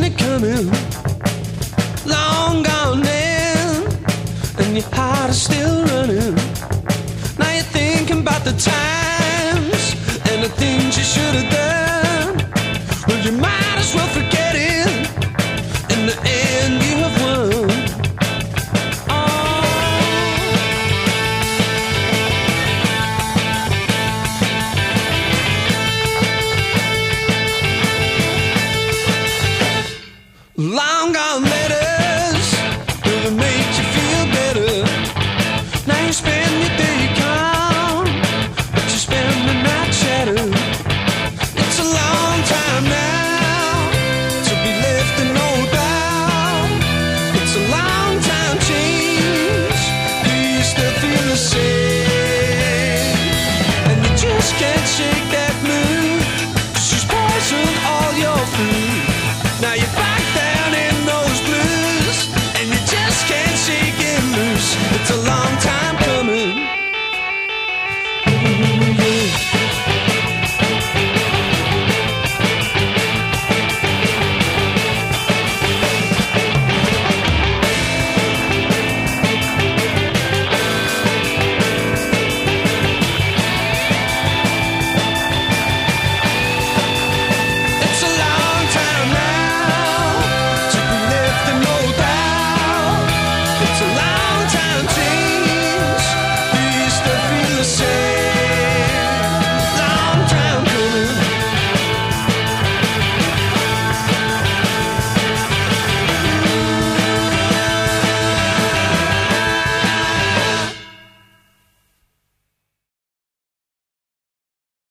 it coming, long gone then, and your heart is still running. Now you're thinking about the times and the things you should have done. Well, you might as well forget it. In the end, you have won. Long gone letters will make you feel better. Now you spend your day calm, but you spend the night shattered. It's a long time now to be left in no doubt. It's a long time change. Do you still feel the same? And you just can't shake that mood. She's poisoned all your food. Now you're back down in those blues, and you just can't shake it loose. It's a long time